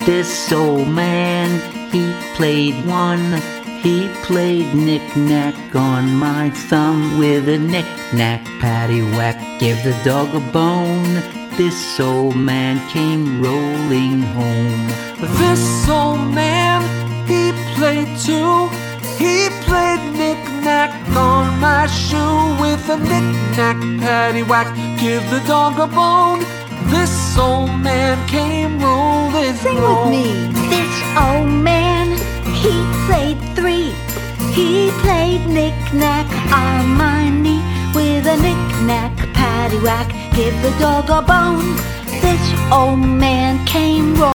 This old man, he played one. He played knick-knack on my thumb with a knick-knack, paddywhack, give the dog a bone. This old man came rolling home. This old man, he played too. He played knick-knack on my shoe with a knick-knack, paddywhack, give the dog a bone. This old man came rolling Sing home. with me. This old man, he played three. He played knick-knack on my knee with a knick-knack, paddywhack, give the dog a bone. This old man came rolling